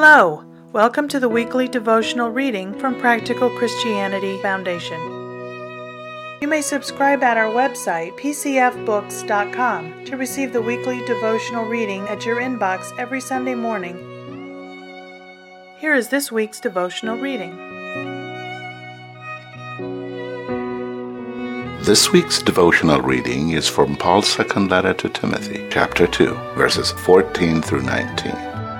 Hello! Welcome to the weekly devotional reading from Practical Christianity Foundation. You may subscribe at our website, pcfbooks.com, to receive the weekly devotional reading at your inbox every Sunday morning. Here is this week's devotional reading. This week's devotional reading is from Paul's second letter to Timothy, chapter 2, verses 14 through 19.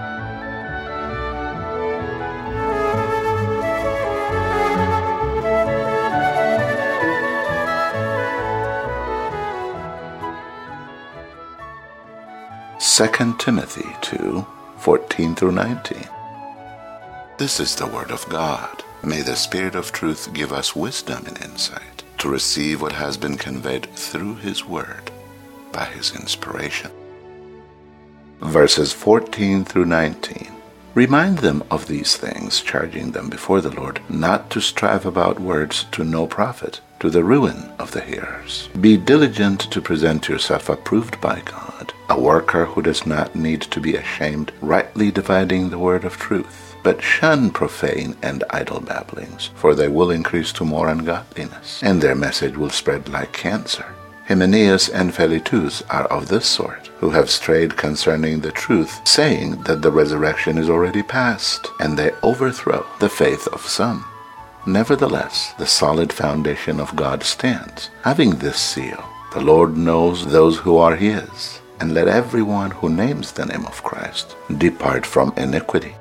Second Timothy 2, 14 through 19. This is the word of God. May the Spirit of truth give us wisdom and insight to receive what has been conveyed through His word by His inspiration. Verses 14 through 19. Remind them of these things, charging them before the Lord not to strive about words to no profit, to the ruin of the hearers. Be diligent to present yourself approved by God, a worker who does not need to be ashamed, rightly dividing the word of truth. But shun profane and idle babblings, for they will increase to more ungodliness, and their message will spread like cancer. Hymenaeus and Philetus are of this sort, who have strayed concerning the truth, saying that the resurrection is already past, and they overthrow the faith of some. Nevertheless, the solid foundation of God stands, having this seal: the Lord knows those who are His, and let everyone who names the name of Christ depart from iniquity.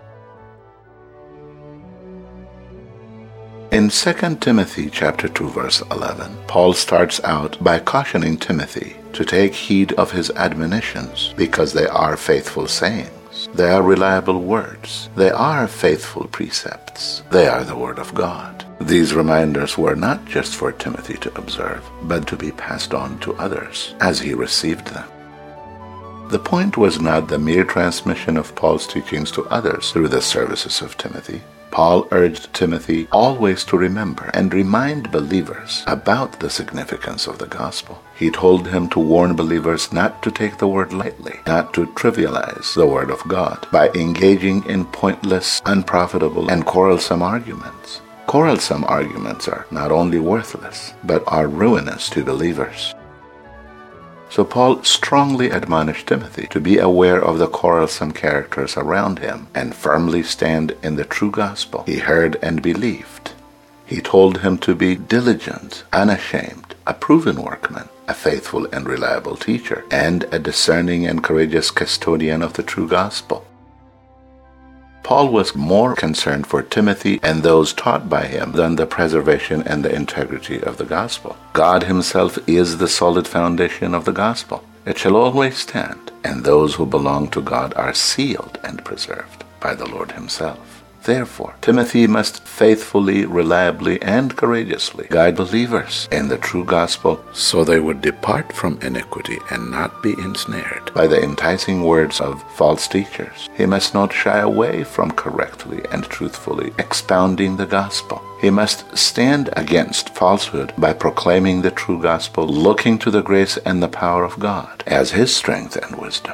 In 2 Timothy chapter 2 verse 11, Paul starts out by cautioning Timothy to take heed of his admonitions because they are faithful sayings. They are reliable words. They are faithful precepts. They are the word of God. These reminders were not just for Timothy to observe, but to be passed on to others as he received them. The point was not the mere transmission of Paul's teachings to others through the services of Timothy. Paul urged Timothy always to remember and remind believers about the significance of the gospel. He told him to warn believers not to take the word lightly, not to trivialize the word of God by engaging in pointless, unprofitable, and quarrelsome arguments. Quarrelsome arguments are not only worthless, but are ruinous to believers. So Paul strongly admonished Timothy to be aware of the quarrelsome characters around him and firmly stand in the true gospel he heard and believed. He told him to be diligent, unashamed, a proven workman, a faithful and reliable teacher, and a discerning and courageous custodian of the true gospel. Paul was more concerned for Timothy and those taught by him than the preservation and the integrity of the gospel. God Himself is the solid foundation of the gospel. It shall always stand, and those who belong to God are sealed and preserved by the Lord Himself. Therefore, Timothy must faithfully, reliably, and courageously guide believers in the true gospel so they would depart from iniquity and not be ensnared by the enticing words of false teachers. He must not shy away from correctly and truthfully expounding the gospel. He must stand against falsehood by proclaiming the true gospel, looking to the grace and the power of God as His strength and wisdom.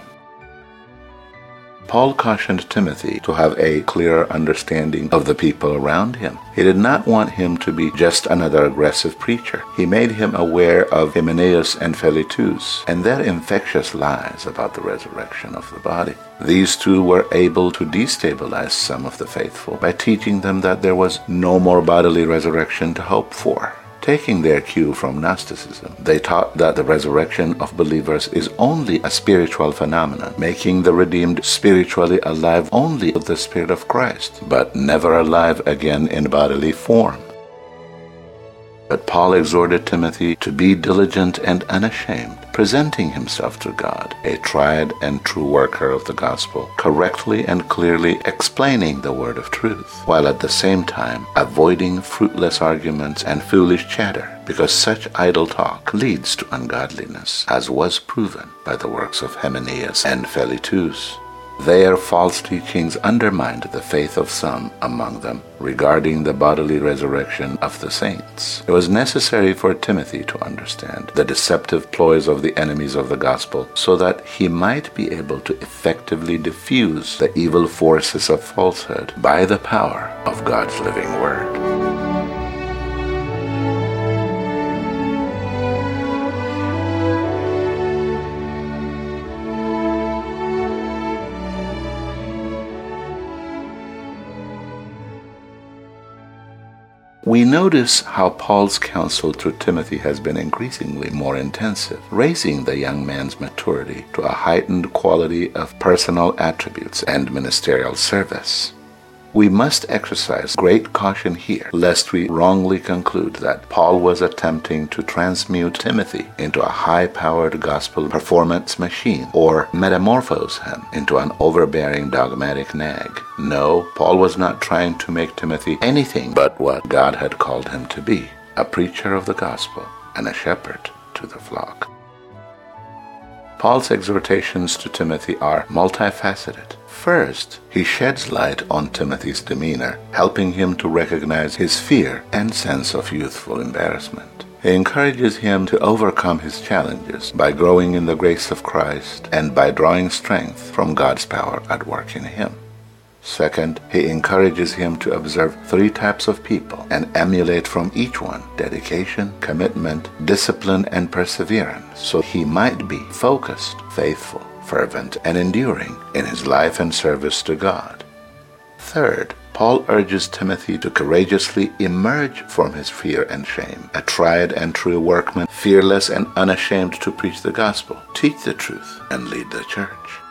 Paul cautioned Timothy to have a clearer understanding of the people around him. He did not want him to be just another aggressive preacher. He made him aware of Hymenaeus and Philetus and their infectious lies about the resurrection of the body. These two were able to destabilize some of the faithful by teaching them that there was no more bodily resurrection to hope for. Taking their cue from Gnosticism, they taught that the resurrection of believers is only a spiritual phenomenon, making the redeemed spiritually alive only with the Spirit of Christ, but never alive again in bodily form. But Paul exhorted Timothy to be diligent and unashamed, presenting himself to God, a tried and true worker of the gospel, correctly and clearly explaining the word of truth, while at the same time avoiding fruitless arguments and foolish chatter, because such idle talk leads to ungodliness, as was proven by the works of Hymenaeus and Philetus. Their false teachings undermined the faith of some among them regarding the bodily resurrection of the saints. It was necessary for Timothy to understand the deceptive ploys of the enemies of the gospel so that he might be able to effectively diffuse the evil forces of falsehood by the power of God's living word. We notice how Paul's counsel to Timothy has been increasingly more intensive, raising the young man's maturity to a heightened quality of personal attributes and ministerial service. We must exercise great caution here, lest we wrongly conclude that Paul was attempting to transmute Timothy into a high-powered gospel performance machine or metamorphose him into an overbearing dogmatic nag. No, Paul was not trying to make Timothy anything but what God had called him to be, a preacher of the gospel and a shepherd to the flock. Paul's exhortations to Timothy are multifaceted. First, he sheds light on Timothy's demeanor, helping him to recognize his fear and sense of youthful embarrassment. He encourages him to overcome his challenges by growing in the grace of Christ and by drawing strength from God's power at work in him. Second, he encourages him to observe 3 types of people and emulate from each one dedication, commitment, discipline, and perseverance, so he might be focused, faithful, fervent, and enduring in his life and service to God. Third, Paul urges Timothy to courageously emerge from his fear and shame, a tried and true workman, fearless and unashamed to preach the gospel, teach the truth, and lead the church.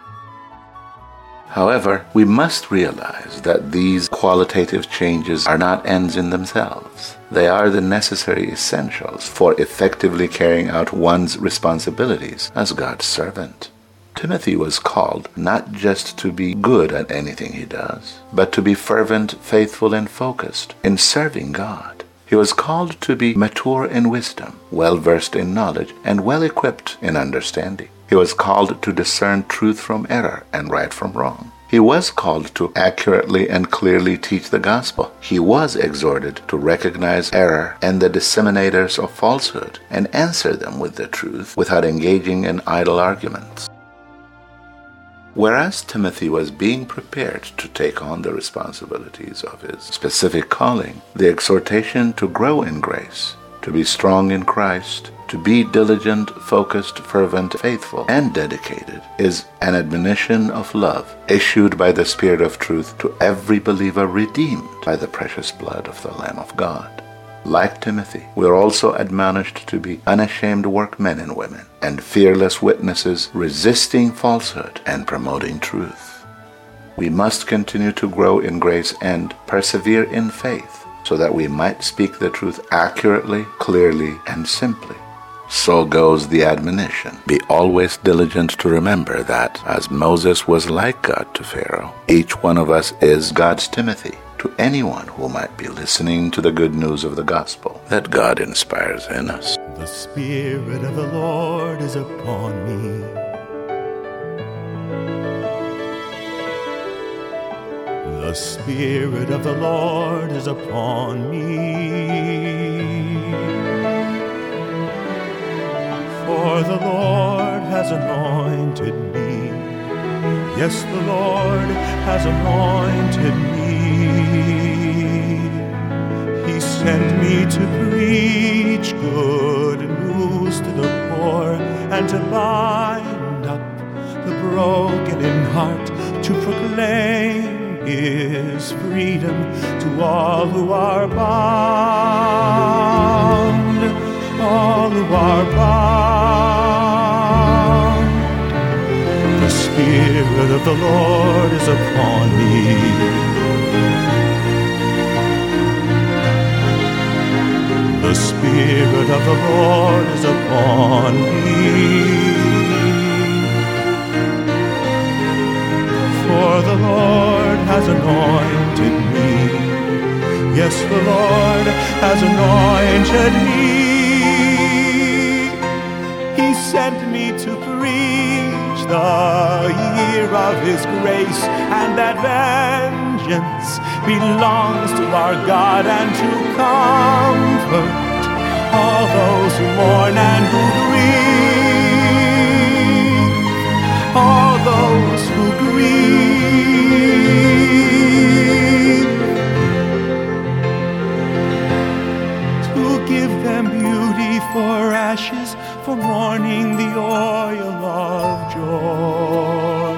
However, we must realize that these qualitative changes are not ends in themselves. They are the necessary essentials for effectively carrying out one's responsibilities as God's servant. Timothy was called not just to be good at anything he does, but to be fervent, faithful, and focused in serving God. He was called to be mature in wisdom, well-versed in knowledge, and well-equipped in understanding. He was called to discern truth from error and right from wrong. He was called to accurately and clearly teach the gospel. He was exhorted to recognize error and the disseminators of falsehood and answer them with the truth without engaging in idle arguments. Whereas Timothy was being prepared to take on the responsibilities of his specific calling, the exhortation to grow in grace, to be strong in Christ, to be diligent, focused, fervent, faithful, and dedicated is an admonition of love issued by the Spirit of truth to every believer redeemed by the precious blood of the Lamb of God. Like Timothy, we are also admonished to be unashamed workmen and women and fearless witnesses, resisting falsehood and promoting truth. We must continue to grow in grace and persevere in faith so that we might speak the truth accurately, clearly, and simply. So goes the admonition. Be always diligent to remember that, as Moses was like God to Pharaoh, each one of us is God's Timothy to anyone who might be listening to the good news of the gospel that God inspires in us. The Spirit of the Lord is upon me. The Spirit of the Lord is upon me. For the Lord has anointed me. Yes, the Lord has anointed me. He sent me to preach good news to the poor and to bind up the broken in heart, to proclaim His freedom to all who are bound, all who are bound. The Spirit of the Lord is upon me. The Spirit of the Lord is upon me. For the Lord has anointed me. Yes, the Lord has anointed me. He sent me to preach the year of His grace, and that vengeance belongs to our God, and to comfort all those who mourn and who grieve, all those who grieve, to give them beauty for ashes, for mourning the oil of joy,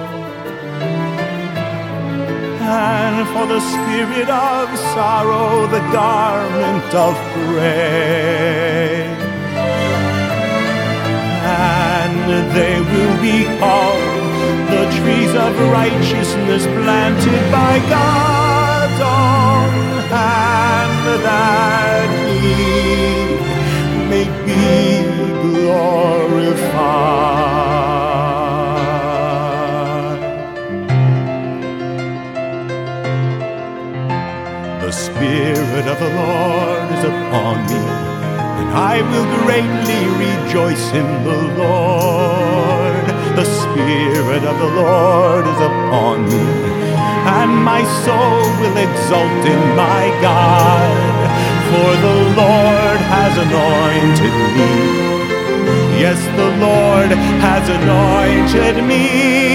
and for the spirit of sorrow the garment of praise. And they will be called the trees of righteousness, planted by God's own hand, that He may be glorified. The Spirit of the Lord is upon me, and I will greatly rejoice in the Lord. The Spirit of the Lord is upon me, and my soul will exult in my God. For the Lord has anointed me. Yes, the Lord has anointed me.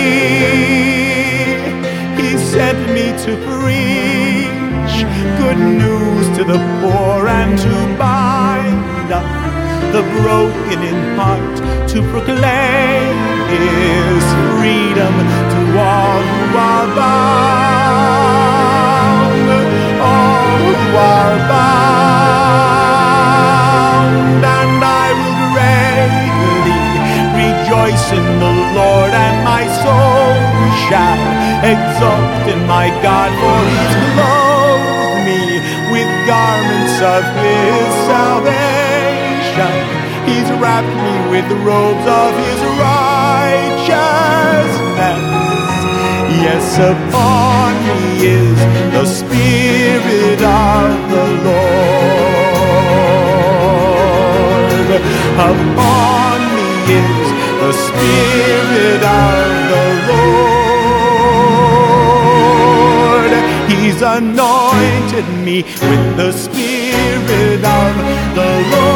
He sent me to preach good news to the poor, and to bind up the broken in heart, to proclaim His freedom to all who are bound, all who are bound. And I will greatly rejoice in the Lord, and my soul shall exult in my God, for He's clothed me with garments of His salvation. He's wrapped me with the robes of His righteousness. Yes, upon me is the Spirit of the Lord. Upon me is the Spirit of the Lord. He's anointed me with the Spirit of the Lord.